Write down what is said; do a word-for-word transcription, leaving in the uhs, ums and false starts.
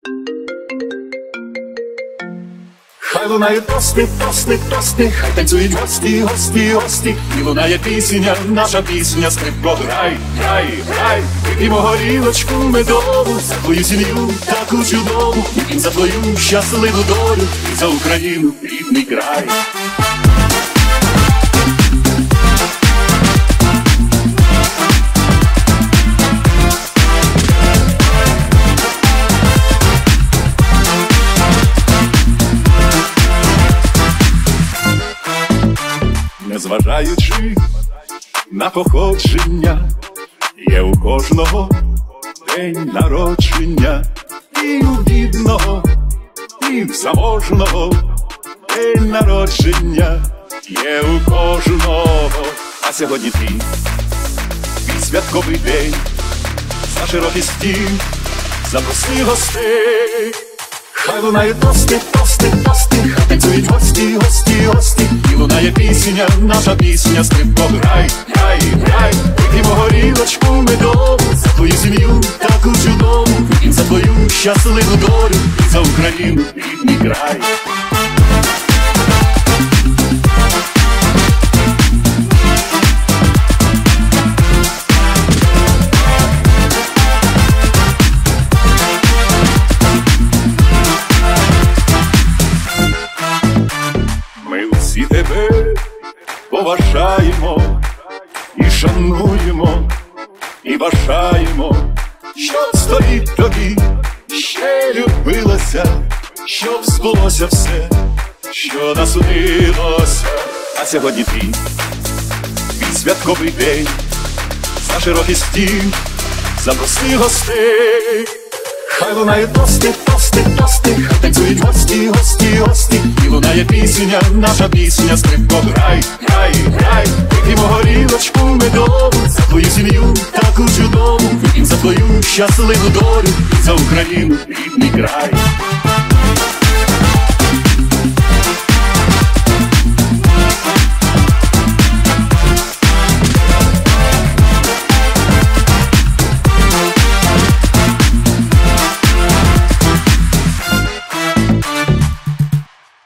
Хай лунають тости, тости, тости, хай танцюють гості, гості, гості. І лунає пісня, наша пісня, скрипко, грай, грай, грай. Вип'ємо горілочку медову за твою сім'ю таку чудову. Вип'ємо за твою щасливу долю і за Україну, рідний край. Незважаючи на походження, є у кожного день народження, і у бідного, і в заможного день народження є у кожного. А сьогодні твій, твій святковий день, за широкий стіл, запроси гостей. Хай лунають тости, тости, тости, хай танцюють гості, гості, гості. І лунає пісня, наша пісня, скрипко, грай, грай, грай. Вип'ємо горілочку медову за твою сім'ю таку чудову. Вип'ємо за твою щасливу долю і за Україну, рідний край. Всі тебе поважаємо і шануємо, і бажаємо, щоб з тобі тобі ще любилося, щоб збулося все, що насудилося. А сьогодні твій, твій святковий день, за широкий стіл, запроси гостей. Хай лунають тости, тости, тости, хай танцюють гості, гості, гості. І лунає пісня, наша пісня, скрипко, грай, грай, грай. Вип'ємо горілочку медову за твою сім'ю таку чудову. Вип'ємо за твою щасливу долю і за Україну, рідний край.